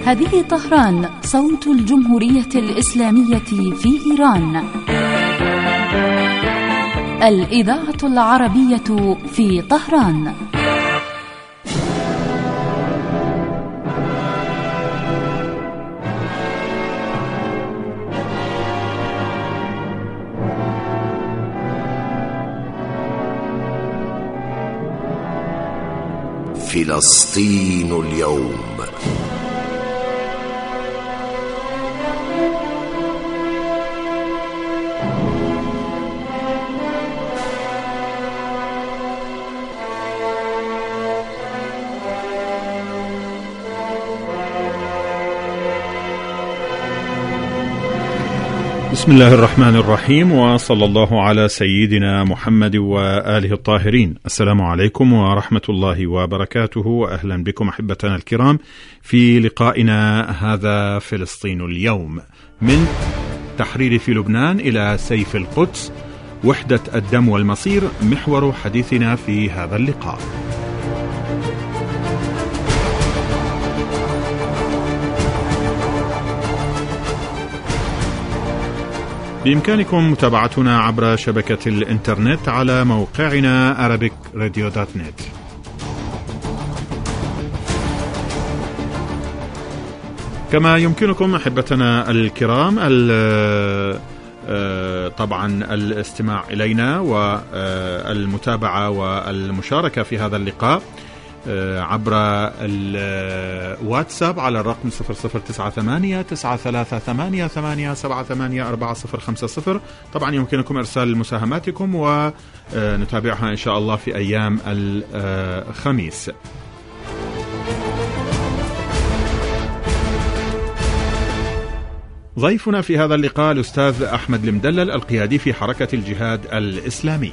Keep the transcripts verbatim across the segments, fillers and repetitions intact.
هذه طهران، صوت الجمهورية الإسلامية في إيران. الإذاعة العربية في طهران. فلسطين اليوم. بسم الله الرحمن الرحيم، وصلى الله على سيدنا محمد وآله الطاهرين. السلام عليكم ورحمة الله وبركاته، وأهلا بكم أحبتنا الكرام في لقائنا هذا فلسطين اليوم. من تحرير في لبنان إلى سيف القدس، وحدة الدم والمصير محور حديثنا في هذا اللقاء. بإمكانكم متابعتنا عبر شبكة الإنترنت على موقعنا أرابيك راديو دوت نت. كما يمكنكم أحبتنا الكرام طبعا الاستماع إلينا والمتابعة والمشاركة في هذا اللقاء عبر الواتساب على الرقم صفر صفر تسعة ثمانية تسعة ثلاثة ثمانية ثمانية سبعة ثمانية أربعة صفر خمسة صفر. طبعا يمكنكم إرسال مساهماتكم ونتابعها إن شاء الله في أيام الخميس. ضيفنا في هذا اللقاء الأستاذ أحمد المدلل، القيادي في حركة الجهاد الإسلامي.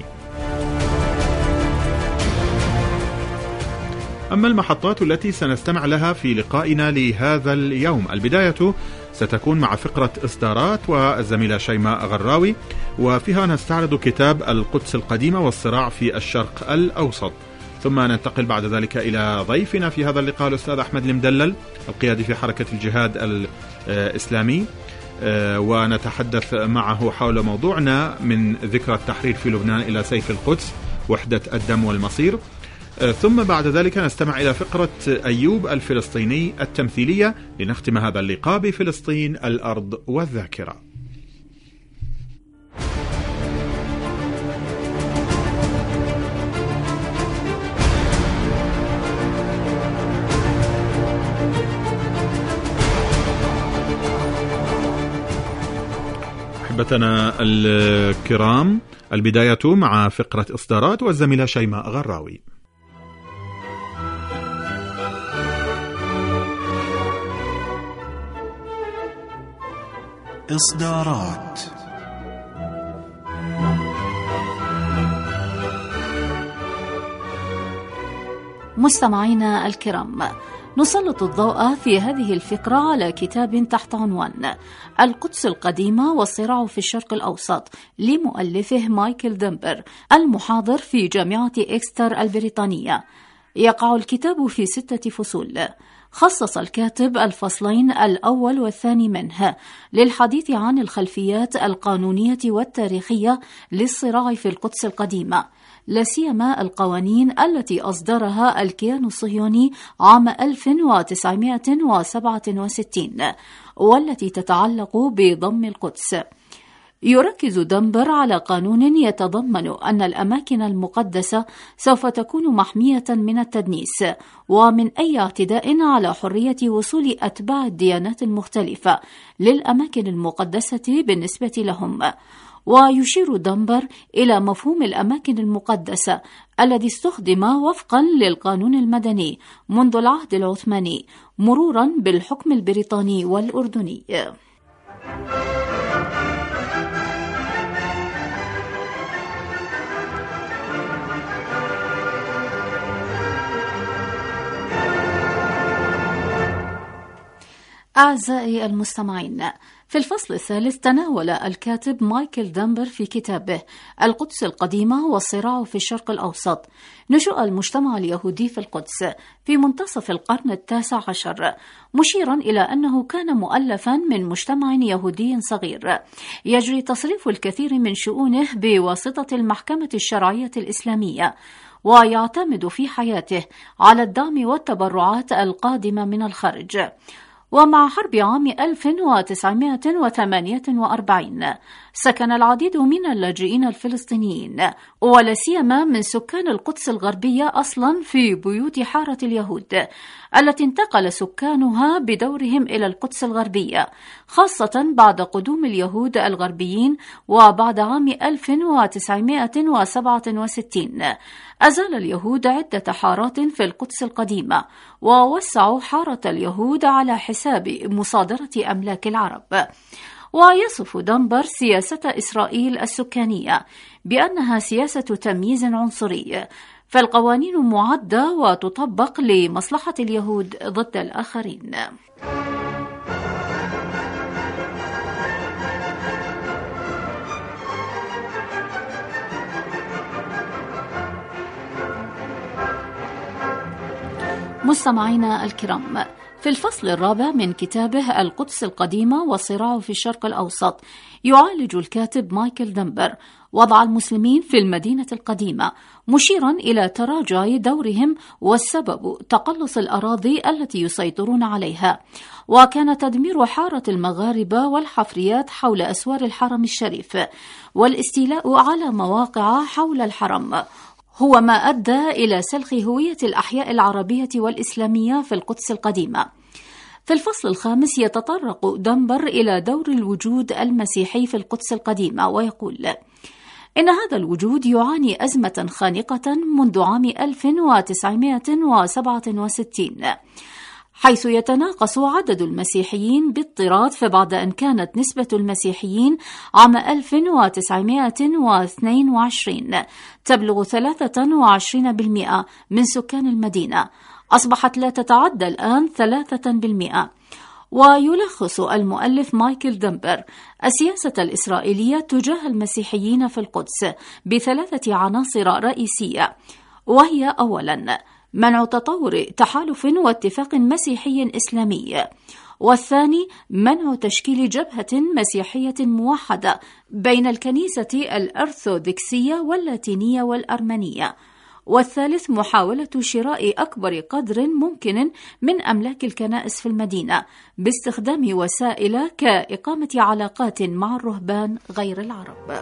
أما المحطات التي سنستمع لها في لقائنا لهذا اليوم، البداية ستكون مع فقرة إصدارات والزميلة شيماء غراوي، وفيها نستعرض كتاب القدس القديمة والصراع في الشرق الأوسط. ثم ننتقل بعد ذلك إلى ضيفنا في هذا اللقاء الأستاذ أحمد المدلل، القيادي في حركة الجهاد الإسلامي، ونتحدث معه حول موضوعنا من ذكرى التحرير في لبنان إلى سيف القدس، وحدة الدم والمصير. ثم بعد ذلك نستمع إلى فقرة أيوب الفلسطيني التمثيلية، لنختم هذا اللقاء بفلسطين الأرض والذاكرة. أحبتنا الكرام، البداية مع فقرة إصدارات والزميلة شيماء غراوي. إصدارات. مستمعينا الكرام، نسلط الضوء في هذه الفقرة على كتاب تحت عنوان القدس القديمة والصراع في الشرق الأوسط لمؤلفه مايكل دمبر، المحاضر في جامعة إكستر البريطانية. يقع الكتاب في ستة فصول. خصص الكاتب الفصلين الأول والثاني منه للحديث عن الخلفيات القانونية والتاريخية للصراع في القدس القديمة، لا سيما القوانين التي أصدرها الكيان الصهيوني عام ألف وتسعمائة وسبعة وستين والتي تتعلق بضم القدس. يركز دمبر على قانون يتضمن أن الأماكن المقدسة سوف تكون محمية من التدنيس ومن أي اعتداء على حرية وصول أتباع الديانات المختلفة للأماكن المقدسة بالنسبة لهم. ويشير دمبر إلى مفهوم الأماكن المقدسة الذي استخدم وفقا للقانون المدني منذ العهد العثماني، مرورا بالحكم البريطاني والأردني. أعزائي المستمعين، في الفصل الثالث تناول الكاتب مايكل دمبر في كتابه القدس القديمة والصراع في الشرق الأوسط نشوء المجتمع اليهودي في القدس في منتصف القرن التاسع عشر، مشيرا إلى أنه كان مؤلفا من مجتمع يهودي صغير يجري تصريف الكثير من شؤونه بواسطة المحكمة الشرعية الإسلامية، ويعتمد في حياته على الدعم والتبرعات القادمة من الخارج. ومع حرب عام ألف وتسعمائة وثمانية وأربعين سكن العديد من اللاجئين الفلسطينيين ولا سيما من سكان القدس الغربية أصلا في بيوت حارة اليهود التي انتقل سكانها بدورهم إلى القدس الغربية، خاصة بعد قدوم اليهود الغربيين. وبعد عام ألف وتسعمائة وسبعة وستين أزال اليهود عدة حارات في القدس القديمة ووسعوا حارة اليهود على حساب مصادرة أملاك العرب. ويصف دمبر سياسة إسرائيل السكانية بأنها سياسة تمييز عنصري، فالقوانين معدة وتطبق لمصلحة اليهود ضد الآخرين. مستمعينا الكرام، في الفصل الرابع من كتابه القدس القديمة والصراع في الشرق الأوسط يعالج الكاتب مايكل دمبر وضع المسلمين في المدينة القديمة، مشيرا إلى تراجع دورهم والسبب تقلص الأراضي التي يسيطرون عليها. وكان تدمير حارة المغاربة والحفريات حول أسوار الحرم الشريف والاستيلاء على مواقع حول الحرم هو ما أدى إلى سلخ هوية الأحياء العربية والإسلامية في القدس القديمة. في الفصل الخامس يتطرق دمبر إلى دور الوجود المسيحي في القدس القديمة، ويقول إن هذا الوجود يعاني أزمة خانقة منذ عام ألف وتسعمائة وسبعة وستين، حيث يتناقص عدد المسيحيين باضطراد، فبعد أن كانت نسبة المسيحيين عام ألف وتسعمائة واثنين وعشرين تبلغ ثلاثة وعشرين بالمئة من سكان المدينة، أصبحت لا تتعدى الآن ثلاثة بالمئة. ويلخص المؤلف مايكل دمبر السياسة الإسرائيلية تجاه المسيحيين في القدس بثلاثة عناصر رئيسية، وهي أولاً منع تطور تحالف واتفاق مسيحي إسلامي، والثاني منع تشكيل جبهة مسيحية موحدة بين الكنيسة الأرثوذكسية واللاتينية والأرمنية، والثالث محاولة شراء أكبر قدر ممكن من أملاك الكنائس في المدينة باستخدام وسائل كإقامة علاقات مع الرهبان غير العرب.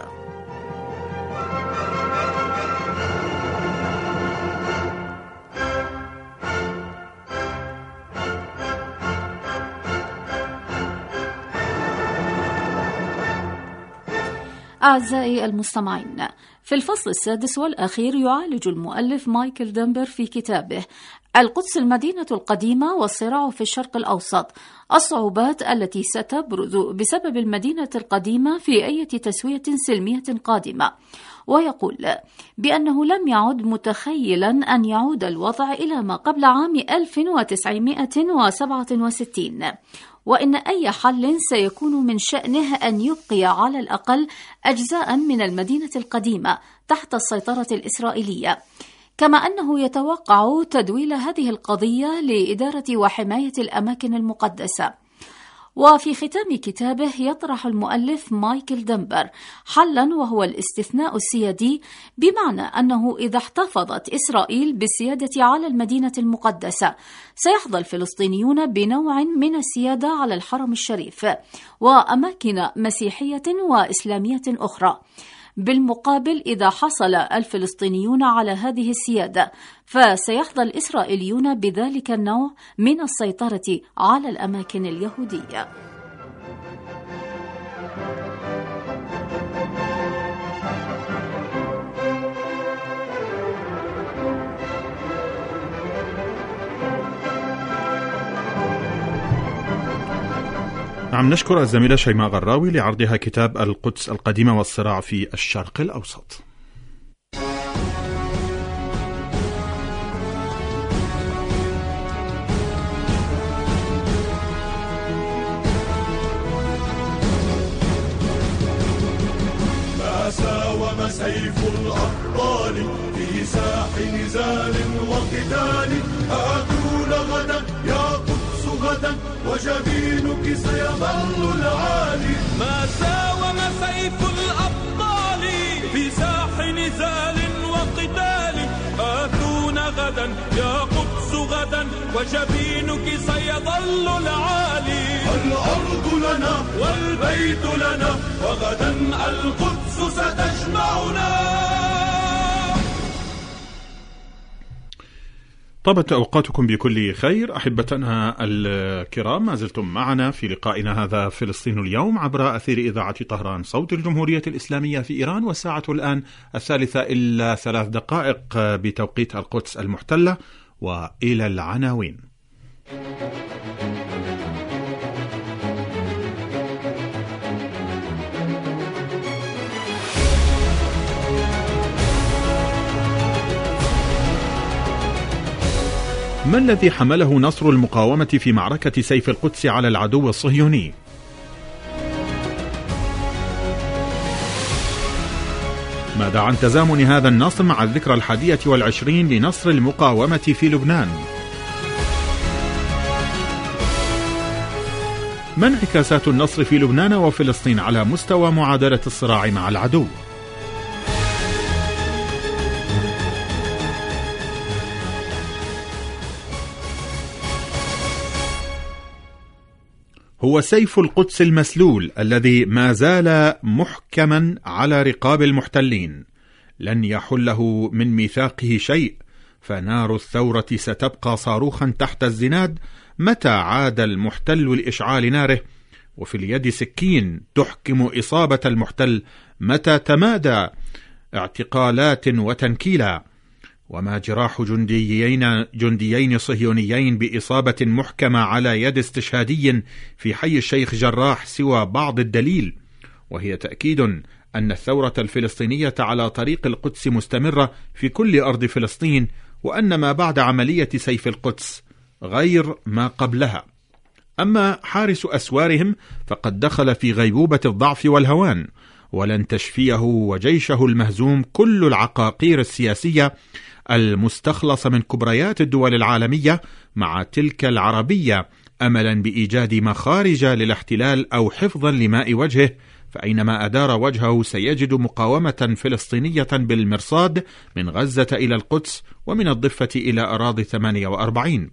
أعزائي المستمعين، في الفصل السادس والأخير يعالج المؤلف مايكل دمبر في كتابه القدس المدينة القديمة والصراع في الشرق الأوسط الصعوبات التي ستبرز بسبب المدينة القديمة في أي تسوية سلمية قادمة، ويقول بأنه لم يعد متخيلا أن يعود الوضع إلى ما قبل عام ألف وتسعمائة وسبعة وستين، وإن أي حل سيكون من شأنه أن يبقي على الأقل أجزاء من المدينة القديمة تحت السيطرة الإسرائيلية، كما أنه يتوقع تدويل هذه القضية لإدارة وحماية الأماكن المقدسة. وفي ختام كتابه يطرح المؤلف مايكل دمبر حلا، وهو الاستثناء السيادي، بمعنى أنه إذا احتفظت إسرائيل بالسيادة على المدينة المقدسة سيحظى الفلسطينيون بنوع من السيادة على الحرم الشريف وأماكن مسيحية وإسلامية أخرى. بالمقابل، إذا حصل الفلسطينيون على هذه السيادة فسيحظى الإسرائيليون بذلك النوع من السيطرة على الأماكن اليهودية. نعم، نشكر الزميلة شيماء غراوي لعرضها كتاب القدس القديمة والصراع في الشرق الأوسط. ساوم سيف الأبطال في ساح نزال وقتال. آتون غدا يا قدس غدا وجبينك سيظل العالي. ما ساوم سيف الأبطال في ساح نزال وقتال. آتون غدا يا قدس غدا وجبينك سيظل العالي. الأرض لنا والبيت لنا وغدا القدس ستجمعنا. طابت أوقاتكم بكل خير أحبتنا الكرام، ما زلتم معنا في لقائنا هذا فلسطين اليوم عبر أثير إذاعة طهران صوت الجمهورية الإسلامية في إيران، والساعة الآن الثالثة إلا ثلاث دقائق بتوقيت القدس المحتلة. وإلى العناوين. ما الذي حمله نصر المقاومة في معركة سيف القدس على العدو الصهيوني؟ ماذا عن تزامن هذا النصر مع الذكرى الحادية والعشرين لنصر المقاومة في لبنان؟ ما انعكاسات النصر في لبنان وفلسطين على مستوى معادلة الصراع مع العدو؟ هو سيف القدس المسلول الذي ما زال محكما على رقاب المحتلين، لن يحله من ميثاقه شيء، فنار الثورة ستبقى صاروخا تحت الزناد متى عاد المحتل لإشعال ناره، وفي اليد سكين تحكم إصابة المحتل متى تمادى اعتقالات وتنكيلا. وما جراح جنديين, جنديين صهيونيين بإصابة محكمة على يد استشهادي في حي الشيخ جراح سوى بعض الدليل، وهي تأكيد أن الثورة الفلسطينية على طريق القدس مستمرة في كل أرض فلسطين، وأن ما بعد عملية سيف القدس غير ما قبلها. أما حارس أسوارهم فقد دخل في غيبوبة الضعف والهوان، ولن تشفيه وجيشه المهزوم كل العقاقير السياسية المستخلصة من كبريات الدول العالمية مع تلك العربية أملا بإيجاد مخارج للاحتلال أو حفظا لماء وجهه، فأينما أدار وجهه سيجد مقاومة فلسطينية بالمرصاد من غزة إلى القدس ومن الضفة إلى أراضي ثمانية وأربعين.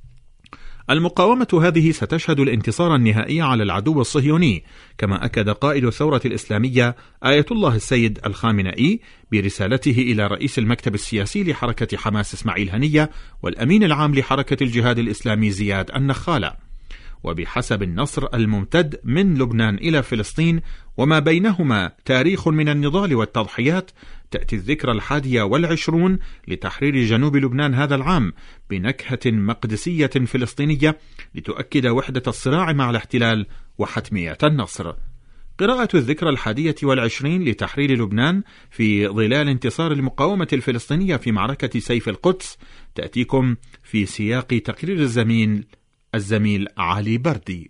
المقاومة هذه ستشهد الانتصار النهائي على العدو الصهيوني، كما أكد قائد الثورة الإسلامية آية الله السيد الخامنئي برسالته إلى رئيس المكتب السياسي لحركة حماس إسماعيل هنية والأمين العام لحركة الجهاد الإسلامي زياد النخالة. وبحسب النصر الممتد من لبنان إلى فلسطين وما بينهما تاريخ من النضال والتضحيات، تأتي الذكرى الحادية والعشرون لتحرير جنوب لبنان هذا العام بنكهة مقدسية فلسطينية لتؤكد وحدة الصراع مع الاحتلال وحتمية النصر. قراءة الذكرى الحادية والعشرين لتحرير لبنان في ظلال انتصار المقاومة الفلسطينية في معركة سيف القدس تأتيكم في سياق تقرير الزميل الزميل علي بردي.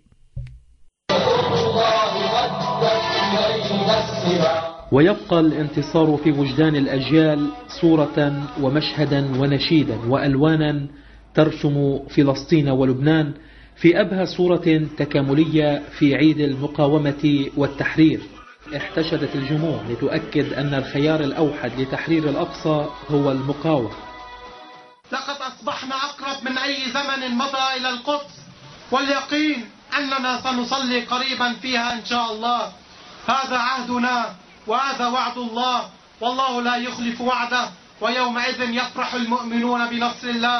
ويبقى الانتصار في وجدان الأجيال صورة ومشهدا ونشيدا وألوانا ترسم فلسطين ولبنان في أبهى صورة تكاملية في عيد المقاومة والتحرير. احتشدت الجموع لتؤكد أن الخيار الأوحد لتحرير الأقصى هو المقاومة. لقد أصبحنا أقرب من أي زمن مضى إلى القدس، واليقين أننا سنصلي قريبا فيها إن شاء الله. هذا عهدنا وهذا وعد الله، والله لا يخلف وعده، ويومئذ يفرح المؤمنون بنصر الله.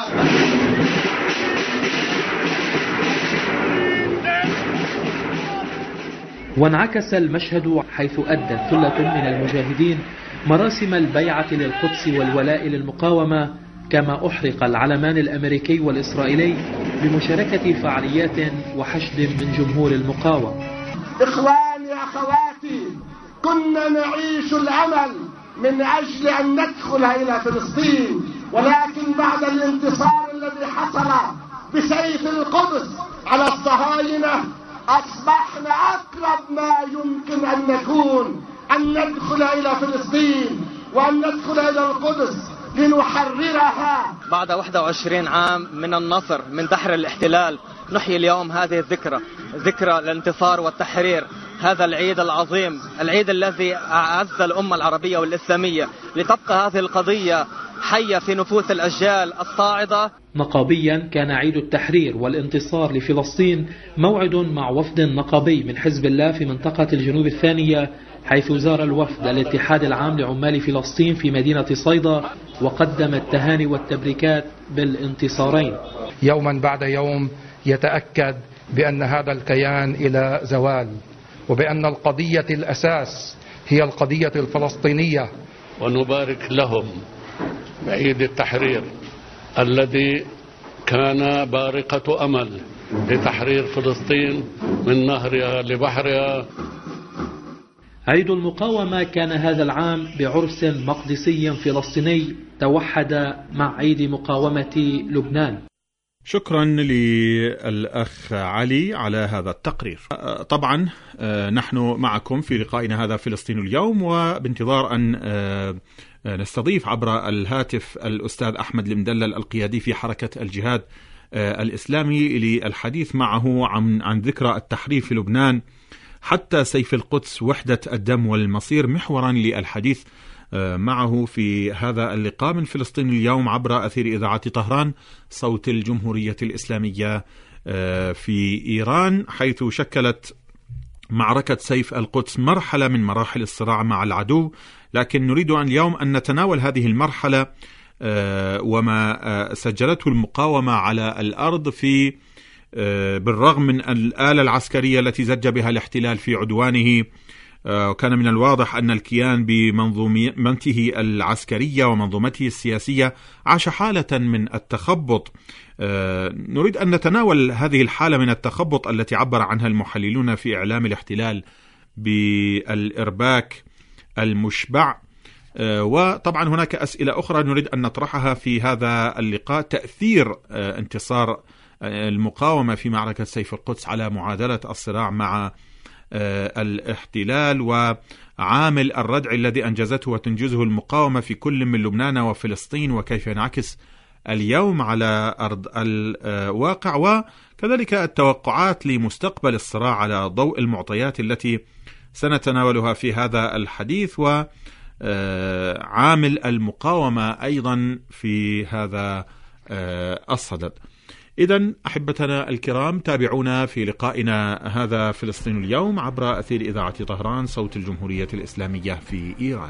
وانعكس المشهد حيث أدت ثلة من المجاهدين مراسم البيعة للقدس والولاء للمقاومة، كما أحرق العلمان الأمريكي والإسرائيلي بمشاركة فعاليات وحشد من جمهور المقاومة. إخواني أخواتي، كنا نعيش الأمل من أجل أن ندخل إلى فلسطين، ولكن بعد الانتصار الذي حصل بسيف القدس على الصهاينة أصبحنا أقرب ما يمكن أن نكون أن ندخل إلى فلسطين وأن ندخل إلى القدس لنحررها. بعد واحد وعشرين عام من النصر من دحر الاحتلال نحيي اليوم هذه الذكرى، ذكرى الانتصار والتحرير، هذا العيد العظيم، العيد الذي أعز الأمة العربية والإسلامية، لتبقى هذه القضية حية في نفوس الأجيال الصاعدة. نقابيا كان عيد التحرير والانتصار لفلسطين موعد مع وفد نقابي من حزب الله في منطقة الجنوب الثانية، حيث زار الوفد الاتحاد العام لعمال فلسطين في مدينة صيدا وقدم التهاني والتبريكات بالانتصارين. يوما بعد يوم يتأكد بأن هذا الكيان إلى زوال، وبأن القضية الأساس هي القضية الفلسطينية. ونبارك لهم بعيد التحرير الذي كان بارقة أمل لتحرير فلسطين من نهرها لبحرها. عيد المقاومة كان هذا العام بعرس مقدسي فلسطيني توحد مع عيد مقاومة لبنان. شكرا للأخ علي على هذا التقرير. طبعا نحن معكم في لقائنا هذا فلسطين اليوم، وبانتظار أن نستضيف عبر الهاتف الأستاذ أحمد المدلل القيادي في حركة الجهاد الإسلامي للحديث معه عن, عن ذكرى التحرير في لبنان حتى سيف القدس وحدة الدم والمصير، محورا للحديث معه في هذا اللقاء من فلسطين اليوم عبر أثير إذاعة طهران صوت الجمهورية الإسلامية في إيران، حيث شكلت معركة سيف القدس مرحلة من مراحل الصراع مع العدو. لكن نريد أن اليوم أن نتناول هذه المرحلة وما سجلته المقاومة على الأرض في بالرغم من الآلة العسكرية التي زج بها الاحتلال في عدوانه. وكان من الواضح أن الكيان بمنظومته العسكرية ومنظومته السياسية عاش حالة من التخبط. نريد أن نتناول هذه الحالة من التخبط التي عبر عنها المحللون في إعلام الاحتلال بالإرباك المشبع. وطبعا هناك أسئلة أخرى نريد أن نطرحها في هذا اللقاء: تأثير انتصار المقاومة في معركة سيف القدس على معادلة الصراع مع الاحتلال، وعامل الردع الذي أنجزته وتنجزه المقاومة في كل من لبنان وفلسطين، وكيف ينعكس اليوم على أرض الواقع، وكذلك التوقعات لمستقبل الصراع على ضوء المعطيات التي سنتناولها في هذا الحديث، وعامل المقاومة أيضا في هذا الصدد. إذن أحبتنا الكرام، تابعونا في لقائنا هذا فلسطين اليوم عبر أثير إذاعة طهران صوت الجمهورية الإسلامية في إيران.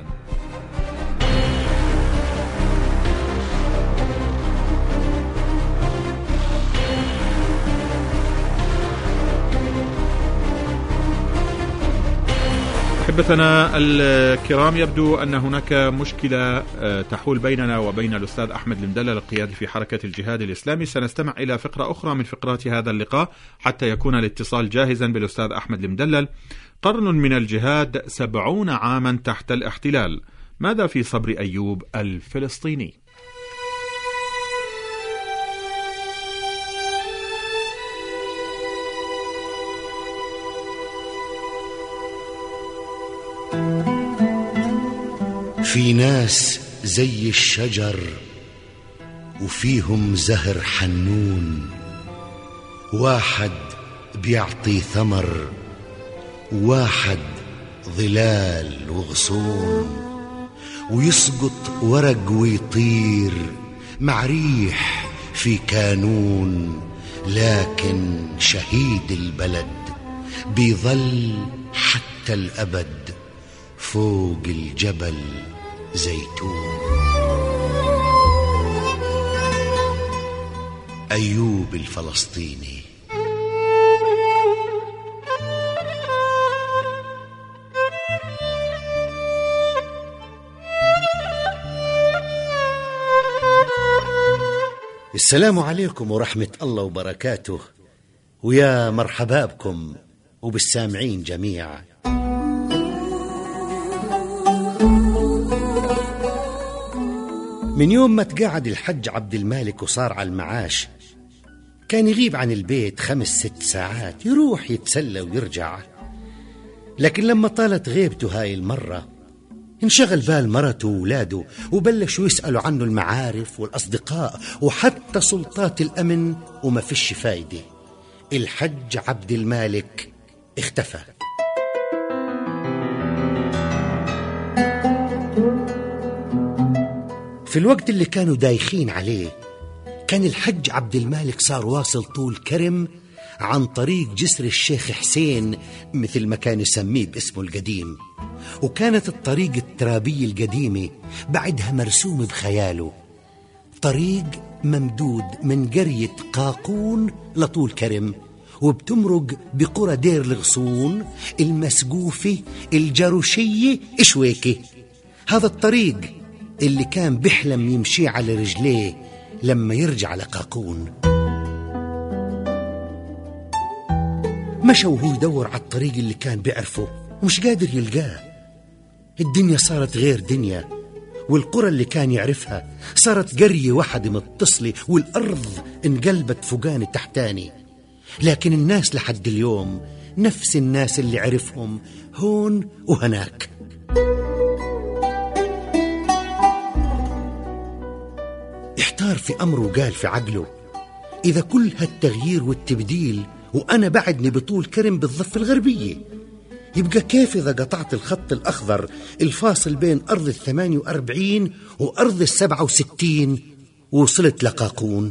أحبتنا الكرام، يبدو أن هناك مشكلة تحول بيننا وبين الأستاذ أحمد المدلل القيادي في حركة الجهاد الإسلامي. سنستمع إلى فقرة أخرى من فقرات هذا اللقاء حتى يكون الاتصال جاهزا بالأستاذ أحمد المدلل. قرن من الجهاد، سبعون عاما تحت الاحتلال، ماذا في صبر أيوب الفلسطيني؟ في ناس زي الشجر وفيهم زهر حنون، واحد بيعطي ثمر وواحد ظلال وغصون، ويسقط ورق ويطير مع ريح في كانون، لكن شهيد البلد بيظل حتى الأبد فوق الجبل زيتون. أيوب الفلسطيني. السلام عليكم ورحمة الله وبركاته، ويا مرحبا بكم وبالسامعين جميعا. من يوم ما تقاعد الحج عبد المالك وصار على المعاش، كان يغيب عن البيت خمس ست ساعات، يروح يتسلى ويرجع. لكن لما طالت غيبته هاي المرة انشغل بال مرته وولاده، وبلشوا يسألوا عنه المعارف والأصدقاء وحتى سلطات الأمن، وما فيش فايدة. الحج عبد المالك اختفى. في الوقت اللي كانوا دايخين عليه كان الحج عبد المالك صار واصل طول كرم عن طريق جسر الشيخ حسين، مثل ما كان يسميه باسمه القديم. وكانت الطريق الترابية القديمة بعدها مرسوم بخياله، طريق ممدود من قرية قاقون لطول كرم، وبتمرق بقرى دير الغصون، المسقوفة، الجاروشية، إشويكة. هذا الطريق اللي كان بيحلم يمشي على رجليه لما يرجع لقاقون. مشى وهو يدور على الطريق اللي كان بيعرفه ومش قادر يلقاه. الدنيا صارت غير دنيا، والقرى اللي كان يعرفها صارت قرية واحدة متصلة، والأرض انقلبت فوقاني تحتاني. لكن الناس لحد اليوم نفس الناس اللي عرفهم هون وهناك. احتار في أمره وقال في عقله: إذا كل هالتغيير والتبديل وأنا بعدني بطول كرم بالضفة الغربية، يبقى كيف إذا قطعت الخط الأخضر الفاصل بين أرض الثمانية وأربعين وأرض السبعة وستين ووصلت لقاقون؟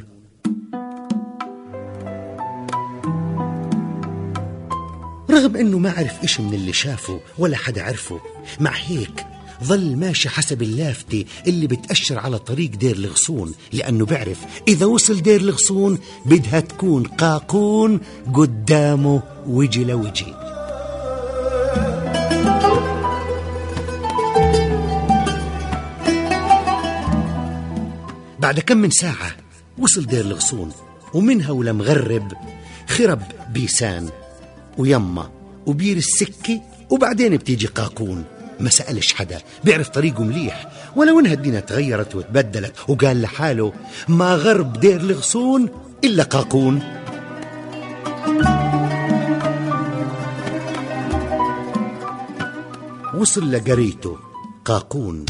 رغم أنه ما عرف إيش من اللي شافه ولا حدا عرفه، مع هيك ظل ماشي حسب اللافتة اللي بتأشر على طريق دير الغصون، لأنه بعرف إذا وصل دير الغصون بدها تكون قاقون قدامه وجه لوجه. بعد كم من ساعة وصل دير الغصون، ومنها ولمغرب خرب بيسان ويما وبير السكة، وبعدين بتيجي قاقون. ما سألش حدا، بيعرف طريقه مليح، ولو انها الدنيا تغيرت وتبدلت، وقال لحاله: ما غرب دير الغصون إلا قاقون. وصل لقريته قاقون،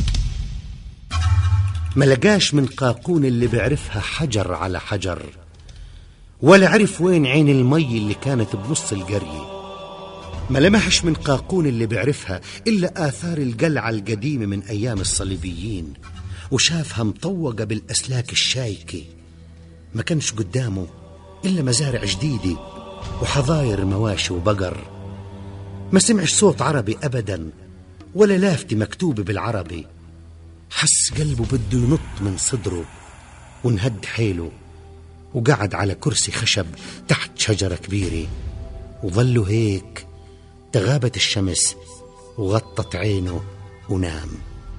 ما لقاش من قاقون اللي بيعرفها حجر على حجر، ولا عرف وين عين المي اللي كانت بنص القرية. ما لمحش من قاقون اللي بيعرفها إلا آثار القلعة القديمة من أيام الصليبيين، وشافها مطوقة بالأسلاك الشايكة. ما كانش قدامه إلا مزارع جديدة وحظاير مواشي وبقر. ما سمعش صوت عربي أبدا، ولا لافتة مكتوبة بالعربي. حس قلبه بده ينط من صدره، ونهد حيله وقعد على كرسي خشب تحت شجرة كبيرة، وظلوا هيك تغابت الشمس وغطت عينه ونام.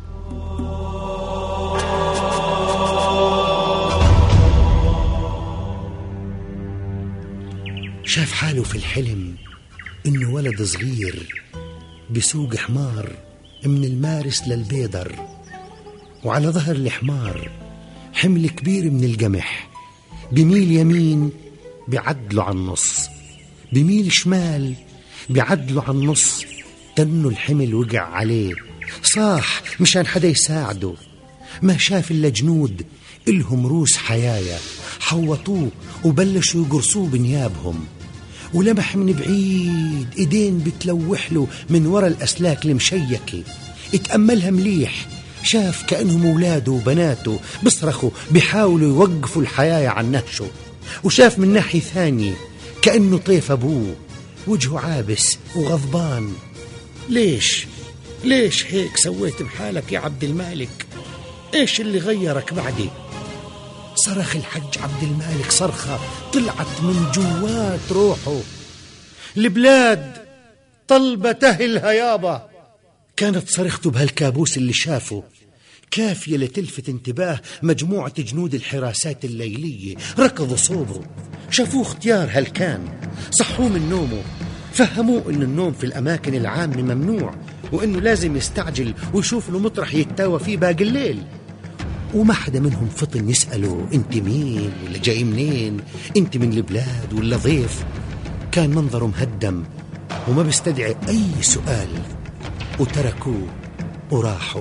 شاف حاله في الحلم إنه ولد صغير بسوق حمار من المارس للبيدر، وعلى ظهر الحمار حمل كبير من القمح، بميل يمين بعدله عن النص، بميل شمال بعدله عن النص. تنه الحمل وقع عليه، صاح مشان حدا يساعده. ما شاف إلا جنود إلهم روس حيايا حوطوه وبلشوا يقرصوه بنيابهم، ولمح من بعيد إيدين بتلوح له من وراء الأسلاك المشيكة. اتأملها مليح، شاف كأنهم أولاده وبناته بصرخوا بيحاولوا يوقفوا الحياة عن نهشه. وشاف من ناحية ثانية كأنه طيف أبوه، وجهه عابس وغضبان. ليش ليش هيك سويت بحالك يا عبد المالك؟ إيش اللي غيرك بعدي؟ صرخ الحج عبد المالك صرخة طلعت من جوات روحه: البلاد طلبت أهلها يابا. كانت صرخته بهالكابوس اللي شافه كافية لتلفت انتباه مجموعة جنود الحراسات الليلية. ركضوا صوبه، شافوه اختيار هالكان، صحوه من نومه، فهموه إن النوم في الأماكن العامة ممنوع، وإنه لازم يستعجل ويشوف له مطرح يتاوى فيه باقي الليل. وما حدا منهم فطن يسأله: انت مين ولا جاي منين؟ انت من البلاد ولا ضيف؟ كان منظره مهدم وما بيستدعي أي سؤال، وتركوه وراحوا.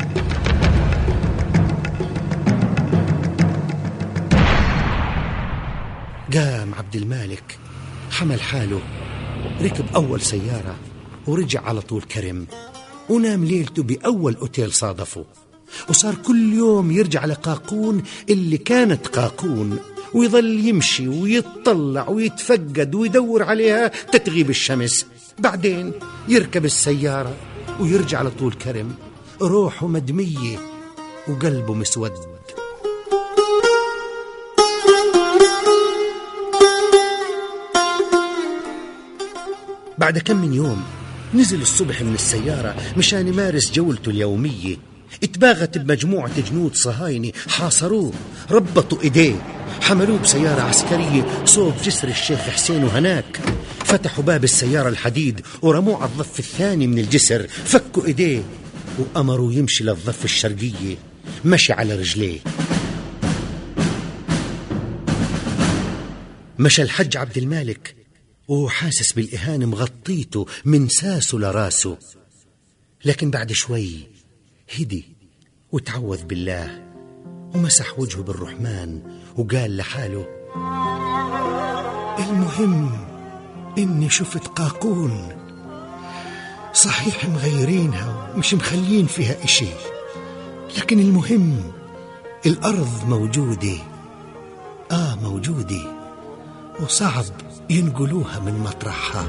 قام عبد المالك حمل حاله، ركب أول سيارة ورجع على طول كرم، ونام ليلته بأول أوتيل صادفه، وصار كل يوم يرجع لقاقون اللي كانت قاقون، ويظل يمشي ويتطلع ويتفقد ويدور عليها تتغيب الشمس. بعدين يركب السيارة ويرجع على طول كرم، روحه مدمية وقلبه مسود. بعد كم من يوم نزل الصبح من السيارة مشان يمارس جولته اليومية. اتباغت بمجموعة جنود صهاينة، حاصروه، ربطوا ايديه، حملوه بسيارة عسكرية صوب جسر الشيخ حسين، وهناك فتحوا باب السيارة الحديد ورموه على الضف الثاني من الجسر، فكوا ايديه وأمروا يمشي للضفة الشرقية. مشي على رجليه. مشى الحج عبد المالك وهو حاسس بالإهانة مغطيته من ساسه لراسه، لكن بعد شوي هدي وتعوذ بالله ومسح وجهه بالرحمن وقال لحاله: المهم إني شفت قاقون، صحيح مغيرينها ومش مخلين فيها إشي، لكن المهم الأرض موجودة، آه موجودة، وصعب ينقلوها من مطرحها.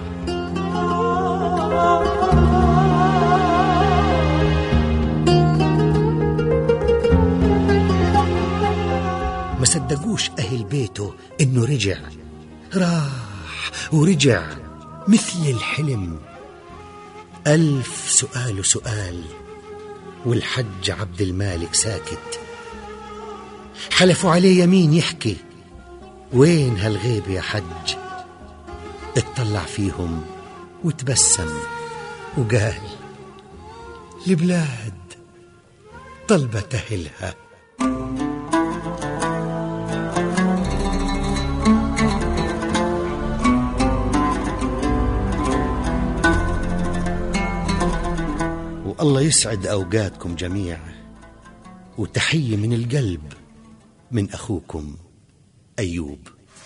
ما صدقوش أهل بيته إنه رجع، راح ورجع مثل الحلم. ألف سؤال وسؤال، والحج عبد المالك ساكت. حلفوا عليه يمين يحكي: وين هالغيب يا حج؟ اطلع فيهم وتبسم وقال: البلاد طلبت أهلها. والله يسعد أوقاتكم جميعا، وتحية من القلب من أخوكم أيوب.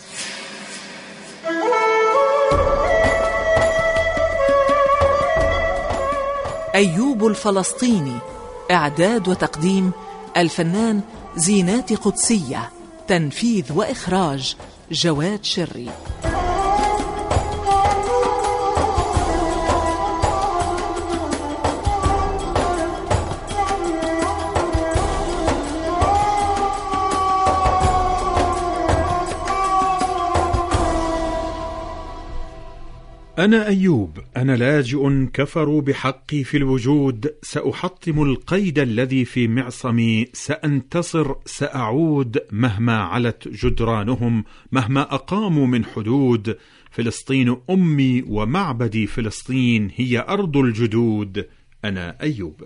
أيوب الفلسطيني، إعداد وتقديم الفنان زينات قدسية، تنفيذ وإخراج جواد شري. أنا أيوب، أنا لاجئ كفروا بحقي في الوجود، سأحطم القيد الذي في معصمي، سأنتصر، سأعود مهما علت جدرانهم، مهما أقاموا من حدود. فلسطين أمي ومعبدي، فلسطين هي أرض الجدود. أنا أيوب.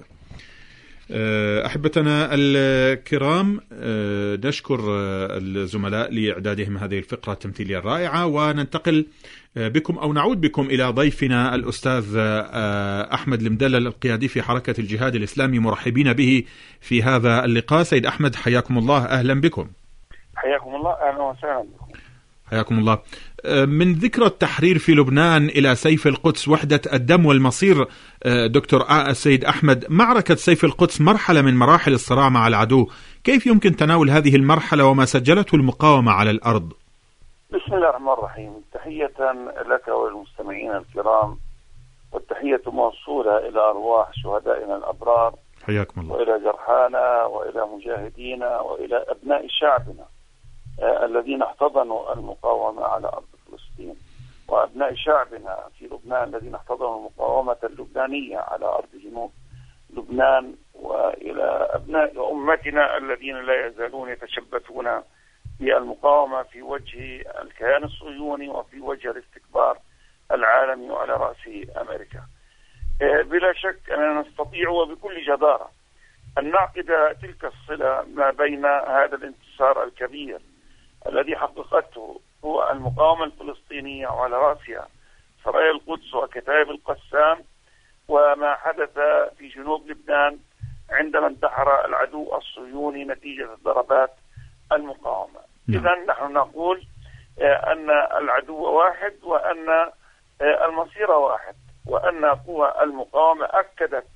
أحبتنا الكرام، نشكر الزملاء لإعدادهم هذه الفقرة التمثيلية الرائعة، وننتقل بكم أو نعود بكم إلى ضيفنا الأستاذ أحمد المدلل، القيادي في حركة الجهاد الإسلامي، مرحبين به في هذا اللقاء. سيد أحمد حياكم الله، أهلا بكم. حياكم الله، أهلا وسهلا بكم. حياكم الله. من ذكرى التحرير في لبنان إلى سيف القدس، وحدة الدم والمصير، دكتور السيد أحمد، معركة سيف القدس مرحلة من مراحل الصراع مع العدو، كيف يمكن تناول هذه المرحلة وما سجلته المقاومة على الأرض؟ بسم الله الرحمن الرحيم. تحية لك وللمستمعين الكرام، والتحية موصولة إلى أرواح شهدائنا الأبرار، حياكم الله، وإلى جرحانا وإلى مجاهدينا وإلى أبناء شعبنا آه الذين احتضنوا المقاومة على أرض فلسطين، وأبناء شعبنا في لبنان الذين احتضنوا المقاومة اللبنانية على أرض جنوب لبنان، وإلى أبناء أمتنا الذين لا يزالون يتشبثون بالمقاومة في وجه الكيان الصهيوني وفي وجه الاستكبار العالمي وعلى رأسه أمريكا. بلا شك أننا نستطيع وبكل جدارة أن نعقد تلك الصلة ما بين هذا الانتصار الكبير الذي حققته هو المقاومة الفلسطينية وعلى رأسها سرايا القدس وكتائب القسام، وما حدث في جنوب لبنان عندما انتحر العدو الصهيوني نتيجة ضربات المقاومة. إذا نحن نقول أن العدو واحد، وأن المصير واحد، وأن قوى المقاومة أكدت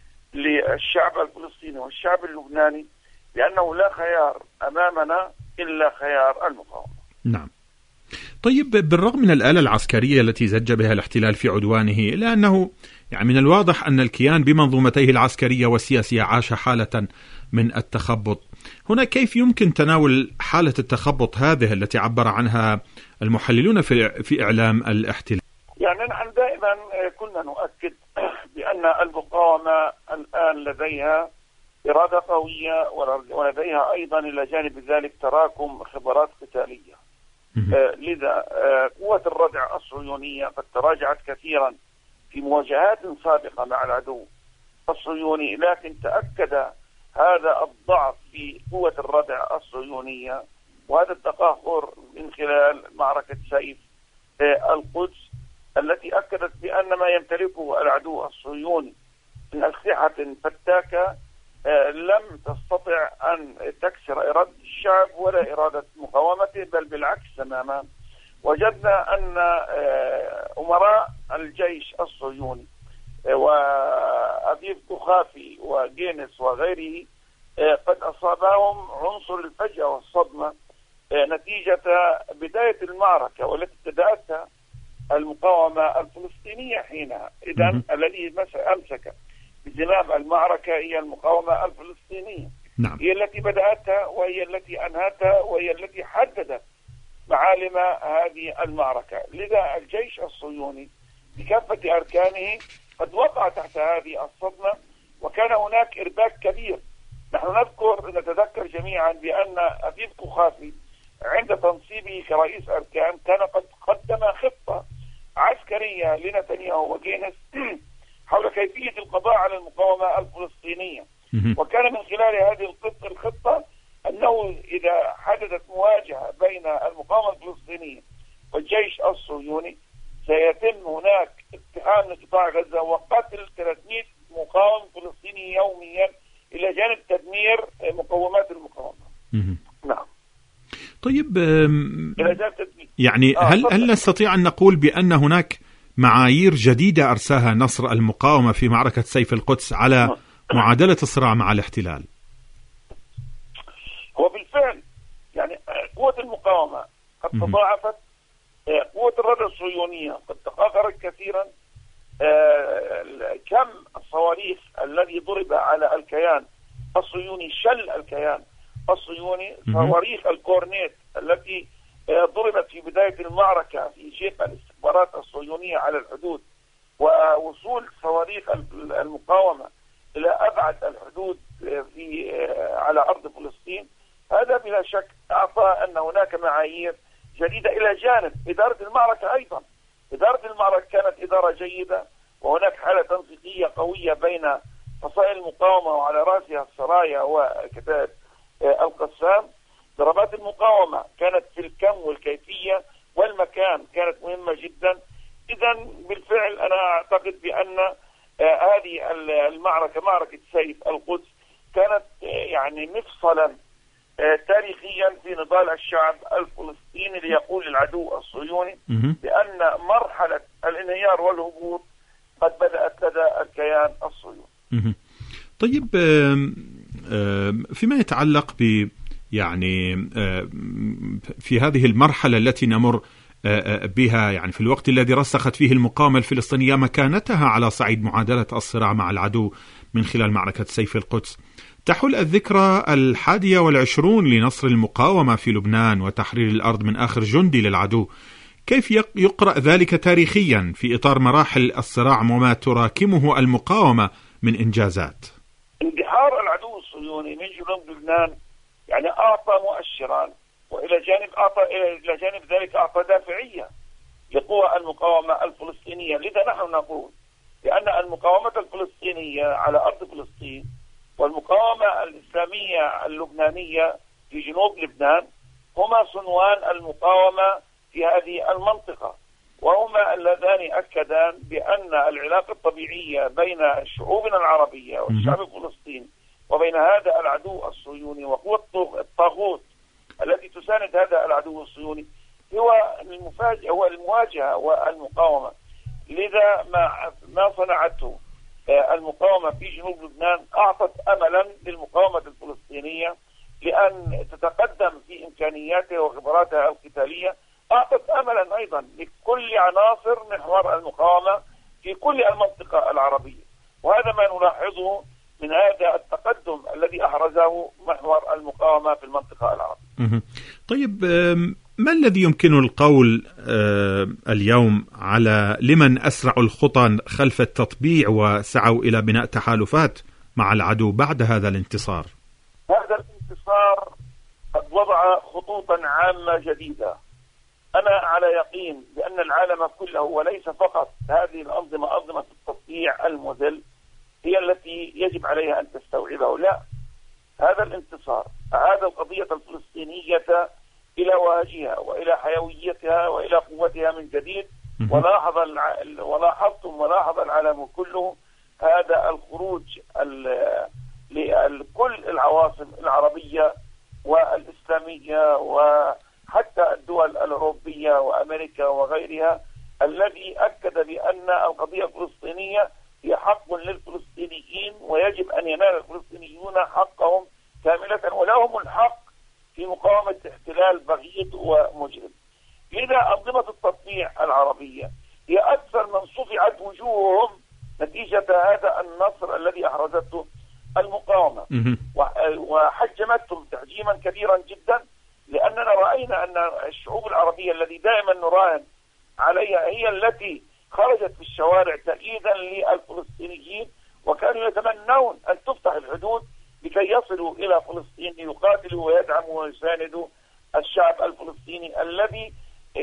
للشعب الفلسطيني والشعب اللبناني بأنه لا خيار أمامنا إلا خيار المقاومة. نعم. طيب، بالرغم من الآلة العسكرية التي زج بها الاحتلال في عدوانه، إلا أنه يعني من الواضح أن الكيان بمنظومتيه العسكرية والسياسية عاش حالة من التخبط. هنا كيف يمكن تناول حالة التخبط هذه التي عبر عنها المحللون في في إعلام الاحتلال؟ يعني نحن دائما كنا نؤكد بأن المقاومة الآن لديها إرادة قوية، ولديها أيضا إلى جانب ذلك تراكم خبرات قتالية. آه لذا آه قوة الردع الصهيونية قد تراجعت كثيرا في مواجهات سابقة مع العدو الصهيوني، لكن تأكد هذا الضعف في قوة الردع الصهيونية وهذا التقهقر من خلال معركة سيف آه القدس، التي أكدت بأن ما يمتلكه العدو الصهيوني من أسلحة فتاكة آه لم تستطع أن تكسر إرادة الشعب ولا إرادة مقاومته، بل بالعكس تماما. وجدنا أن آه أمراء الجيش الصهيوني آه وأبيب كخافي وجينس وغيره آه قد أصابهم عنصر الفجأة والصدمة آه نتيجة بداية المعركة والتي ابتدأتها المقاومة الفلسطينية حينها. إذن الذي أمسك بزمام المعركة هي المقاومة الفلسطينية. نعم. هي التي بدأتها وهي التي أنهتها وهي التي حددت معالم هذه المعركة. لذا الجيش الصهيوني بكافة أركانه قد وقع تحت هذه الصدمة، وكان هناك إرباك كبير. نحن نذكر نتذكر جميعا بأن أبيب كخافي عند تنصيبه كرئيس أركان كان قد قدم خطة عسكرية لنتنياهو وجينس حول كيفية القضاء على المقاومة الفلسطينية، وكان من خلال هذه الخطة أنه إذا حدثت مواجهة بين المقاومة الفلسطينية والجيش الصهيوني سيتم هناك اقتحام لقطاع غزة وقتل ثلاثمئة مقاوم فلسطيني يوميا إلى جانب تدمير مقومات المقاومة. نعم. طيب، إلى جانب تدمير. يعني آه هل هل نستطيع أن نقول بأن هناك معايير جديدة أرساها نصر المقاومة في معركة سيف القدس على معادلة الصراع مع الاحتلال؟ هو بالفعل يعني قوة المقاومة قد تضاعفت، قوة الردع الصهيونية قد تقاقرت كثيرا، كم الصواريخ الذي ضرب على الكيان الصهيوني شل الكيان الصهيوني، صواريخ الكورنيت التي ضربت في بداية المعركة في شق الاستخبارات الصهيونية على الحدود، ووصول صواريخ المقاومة إلى أبعد الحدود في على أرض فلسطين، هذا بلا شك أعطى أن هناك معايير جديدة إلى جانب إدارة المعركة. أيضا إدارة المعركة كانت إدارة جيدة، وهناك حالة تنسيقية قوية بين فصائل المقاومة وعلى رأسها السرايا وكتائب القسام. ضربات المقاومة كانت في الكم والكيفية والمكان كانت مهمة جدا. إذا بالفعل أنا أعتقد بأن آه هذه المعركة معركة سيف القدس كانت آه يعني مفصلا آه تاريخيا في نضال الشعب الفلسطيني ليقول العدو الصهيوني بأن مرحلة الانهيار والهبوط قد بدأت لدى الكيان الصهيوني. طيب، فيما يتعلق ب يعني في هذه المرحلة التي نمر بها، يعني في الوقت الذي رسخت فيه المقاومة الفلسطينية مكانتها على صعيد معادلة الصراع مع العدو من خلال معركة سيف القدس، تحل الذكرى الحادية والعشرون لنصر المقاومة في لبنان وتحرير الأرض من آخر جندي للعدو. كيف يقرأ ذلك تاريخيا في إطار مراحل الصراع وما تراكمه المقاومة من إنجازات؟ اندحار العدو الصهيوني من جنوب لبنان يعني أعطى مؤشرا، وإلى جانب أعطى إلى جانب ذلك أعطى دافعية لقوى المقاومة الفلسطينية. لذا نحن نقول بأن المقاومة الفلسطينية على أرض فلسطين والمقاومة الإسلامية اللبنانية في جنوب لبنان هما صنوان المقاومة في هذه المنطقة، وهما اللذان أكدان بأن العلاقة الطبيعية بين شعوبنا العربية والشعب الفلسطيني وبين هذا العدو الصهيوني وقوة الطاغوت التي تساند هذا العدو الصهيوني هو المفاجأة هو المواجهة والمقاومة. لذا ما ما صنعته المقاومة في جنوب لبنان أعطت أملا للمقاومة الفلسطينية لأن تتقدم في إمكانياتها وخبراتها القتالية. أعطت أملا أيضا لكل عناصر محور المقاومة في كل المنطقة العربية، وهذا ما نلاحظه من هذا التقدم الذي أحرزه محور المقاومة في المنطقة العربية. طيب، ما الذي يمكن القول اليوم على لمن أسرعوا الخطى خلف التطبيع وسعوا إلى بناء تحالفات مع العدو بعد هذا الانتصار؟ هذا الانتصار قد وضع خطوطا عامة جديدة. أنا على يقين بأن العالم كله وليس فقط هذه الأنظمة أنظمة التطبيع المذل هي التي يجب عليها أن تستوعبه. لا، هذا الانتصار أعاد القضية الفلسطينية إلى وهجها وإلى حيويتها وإلى قوتها من جديد. ولاحظ الع... ولاحظتم ولاحظ العالم كله هذا الخروج لكل العواصم العربية والإسلامية وحتى الدول الأوروبية وأمريكا وغيرها، الذي أكد بأن القضية الفلسطينية هي حق للفلسطينيين ويجب أن ينال الفلسطينيون حقهم كاملة ولهم الحق في مقاومة احتلال بغيض ومجرم. لذا أنظمة التطبيع العربية هي أكثر من صفعت وجوههم نتيجة هذا النصر الذي أحرزته المقاومة، وحجمتهم تحجيما كبيرا جدا، لأننا رأينا أن الشعوب العربية التي دائما نراهن عليها هي التي خرجت في الشوارع تأييدا للفلسطينيين، وكانوا يتمنون أن تفتح الحدود لكي يصلوا إلى فلسطين ليقاتلوا ويدعموا ويساندوا الشعب الفلسطيني الذي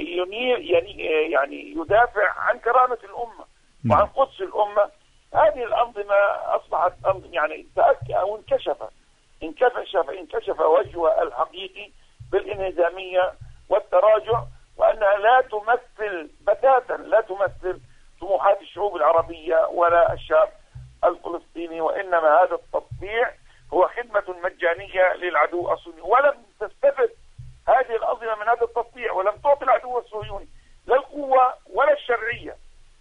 يعني يدافع عن كرامة الأمة وعن قدس الأمة. هذه الأنظمة أصبحت يعني تأكد أو انكشفت انكشف انكشف وجهها الحقيقي بالانهزامية والتراجع، وأنها لا تمثل بتاتا لا تمثل طموحات الشعوب العربية ولا الشعب الفلسطيني، وإنما هذا التطبيع هو خدمة مجانية للعدو الصهيوني. ولم تستفد هذه الأنظمة من هذا التطبيع ولم تعطي العدو الصهيوني لا القوة ولا الشرعية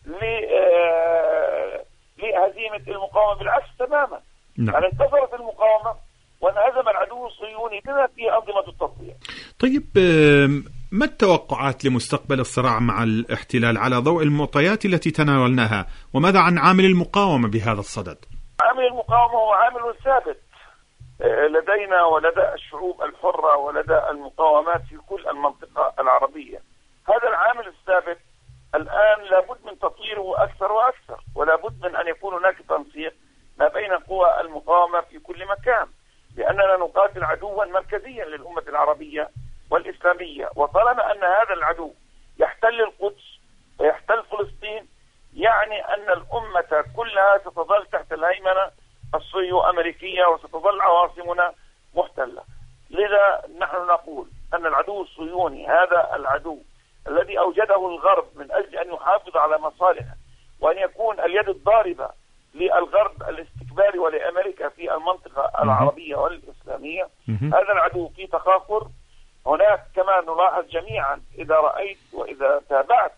لهزيمة المقاومة، بالعكس تماما. نعم. يعني انتصرت المقاومة وانهزم العدو الصهيوني بما فيه أنظمة التطبيع. طيب، ما التوقعات لمستقبل الصراع مع الاحتلال على ضوء المعطيات التي تناولناها، وماذا عن عامل المقاومة بهذا الصدد؟ عامل المقاومة هو عامل ثابت لدينا ولدى الشعوب الحرة ولدى المقاومات في كل المنطقة العربية. هذا العامل الثابت الآن لابد من تطويره أكثر وأكثر، ولابد من أن يكون هناك تنسيق ما بين قوى المقاومة في كل مكان، لأننا نقاتل عدوا مركزيا للأمة العربية والإسلامية. وطالما أن هذا العدو يحتل القدس ويحتل فلسطين، يعني أن الأمة كلها ستظل تحت الهيمنة الصهيو أمريكية وستظل عواصمنا محتلة. لذا نحن نقول أن العدو الصهيوني هذا العدو الذي أوجده الغرب من أجل أن يحافظ على مصالحه وأن يكون اليد الضاربة للغرب الاستكباري ولأمريكا في المنطقة العربية والإسلامية، هذا العدو في تخاخر. هناك كما نلاحظ جميعا إذا رأيت وإذا تابعت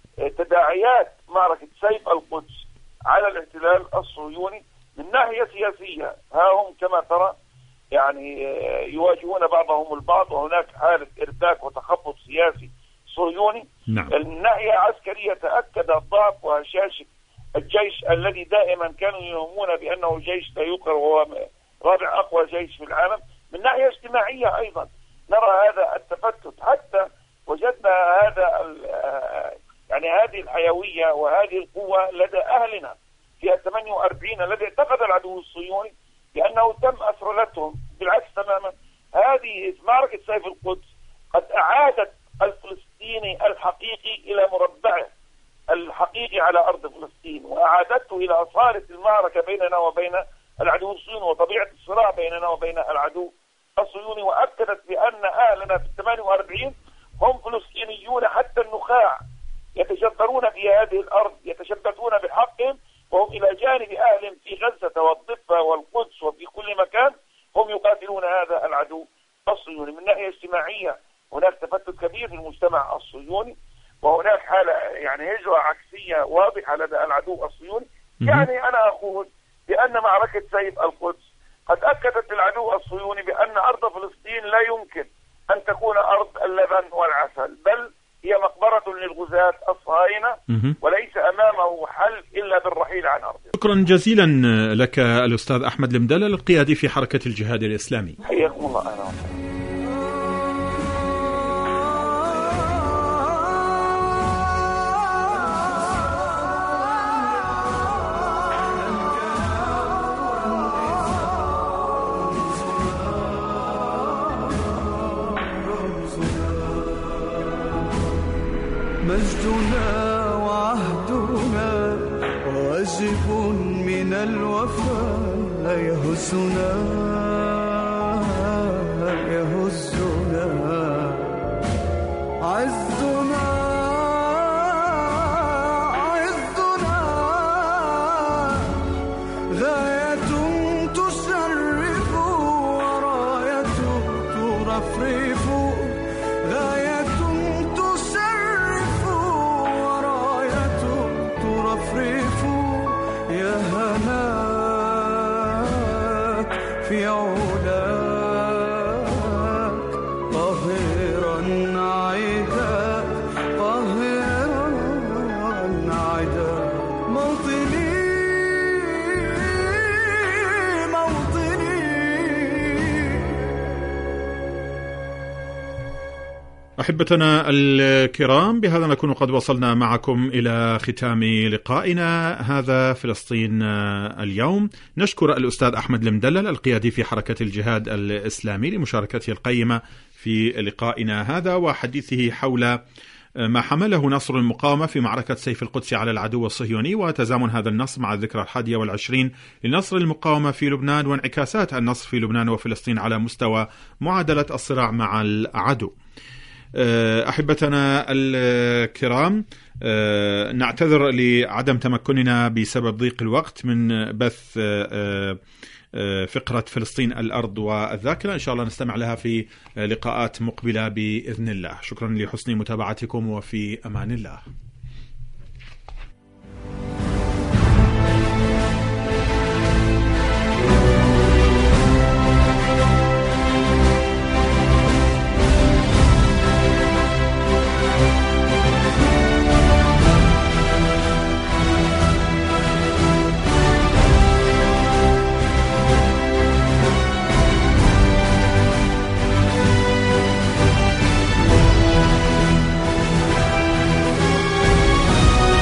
تداعيات معركة سيف القدس على الاحتلال الصهيوني من ناحية سياسية، ها هم كما ترى يعني يواجهون بعضهم البعض، وهناك حالة ارتباك وتخبط سياسي صهيوني. نعم. من ناحية عسكرية تأكد ضعف وهشاشة الجيش الذي دائما كانوا يهمون بأنه جيش لا يقهر وهو رابع أقوى جيش في العالم. من ناحية اجتماعية أيضا نرى هذا التفتت، حتى وجدنا هذا يعني هذه الحيوية وهذه القوة لدى أهلنا في ثمانية وأربعين الذي اعتقد العدو الصهيوني بأنه تم أسرلتهم. بالعكس تماما، هذه معركة سيف القدس قد أعادت الفلسطيني الحقيقي إلى مربعه الحقيقي على أرض فلسطين، وأعادته إلى أصالة المعركة بيننا وبين العدو الصهيوني وطبيعة الصراع بيننا وبين العدو الصهيوني، وأكدت بأن أهلنا في ثمانية وأربعين هم فلسطينيون حتى النخاع، يتجبرون في هذه الأرض، يتشبثون بحقهم، وهم إلى جانب أهلهم في غزة والضفة والقدس وفي كل مكان هم يقاتلون هذا العدو الصهيوني. من ناحية اجتماعية هناك تفتت كبير في المجتمع الصهيوني، وهناك حالة يعني هجرة عكسية واضحة لدى العدو الصهيوني. يعني أنا أقول بأن معركة سيف القدس قد أكدت العدو الصهيوني بأن أرض فلسطين لا يمكن أن تكون أرض اللبن والعسل، بل هي مقبرة للغزاة الصهاينة، وليس أمامه حل إلا بالرحيل عن أرضه. شكرا جزيلا لك الأستاذ أحمد المدلل القيادي في حركة الجهاد الإسلامي. حياكم الله. أهلا. مجدنا وعهدنا واجب من الوفاء يهزنا يهزنا عزنا عزنا غاية تشرف وراية ترفرف غاية يا هناك في علاك قاهرا عيدا قاهرا عيدا موطني موطني. أحبتنا الكرام، بهذا نكون قد وصلنا معكم إلى ختام لقائنا هذا فلسطين اليوم. نشكر الأستاذ أحمد المدلل القيادي في حركة الجهاد الإسلامي لمشاركته القيمة في لقائنا هذا وحديثه حول ما حمله نصر المقاومة في معركة سيف القدس على العدو الصهيوني، وتزامن هذا النصر مع الذكرى الحادية والعشرين لنصر المقاومة في لبنان، وانعكاسات النصر في لبنان وفلسطين على مستوى معادلة الصراع مع العدو. أحبتنا الكرام، نعتذر لعدم تمكننا بسبب ضيق الوقت من بث فقرة فلسطين الأرض والذاكرة. إن شاء الله نستمع لها في لقاءات مقبلة بإذن الله. شكرا لحسن متابعتكم وفي أمان الله.